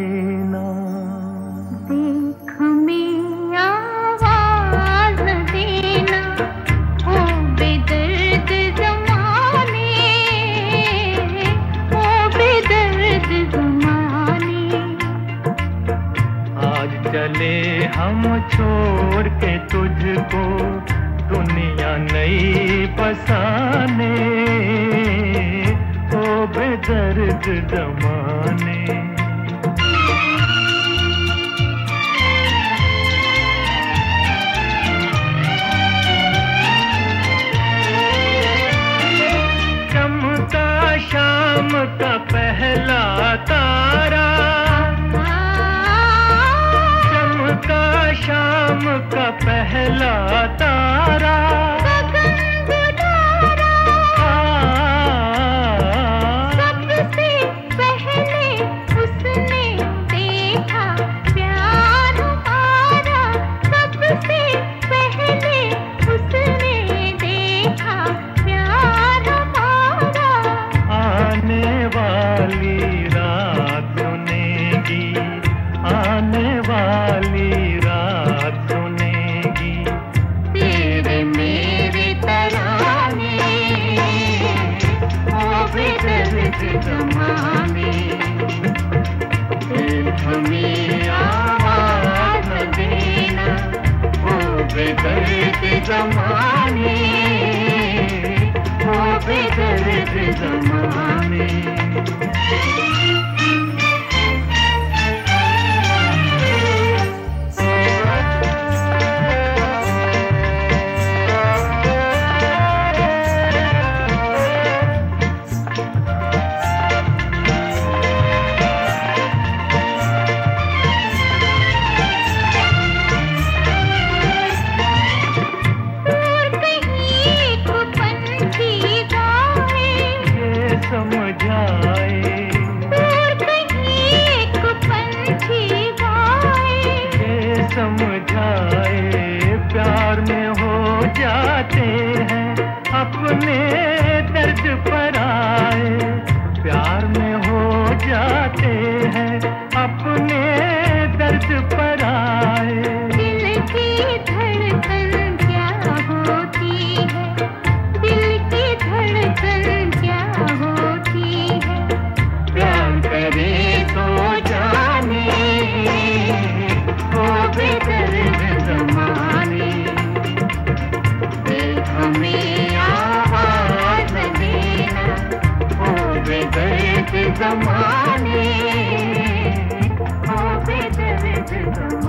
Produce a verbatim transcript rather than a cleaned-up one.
देना। देख में आवाज देना, ओ बेदर्द ज़माने, ओ बेदर्द ज़माने। आज चले हम छोड़ के तुझको दुनिया नई बसाने, ओ बेदर्द ज़माने। चमका शाम का पहला तारा, चमका शाम का पहला तारा। आने वाली रात सुनेगी तेरे मेरे तराने, ओ बेदर्द ज़माने। हमें आवाज़ देना, ओ बेदर्द ज़माने, ओ बेदर्द ज़माने। समझाए प्यार में हो जाते हैं अपने दर्द पर आए, प्यार में हो जाते हैं अपने दर्द पर आए। दिल की धड़कन क्या होती है, दिल की धड़कन क्या होती है। प्यार करे तो जाने, ओ बेदर्द ज़माने। हमें आवाज़ देना, ओ बेदर्द ज़माने, ओ बेदर्द ज़माने।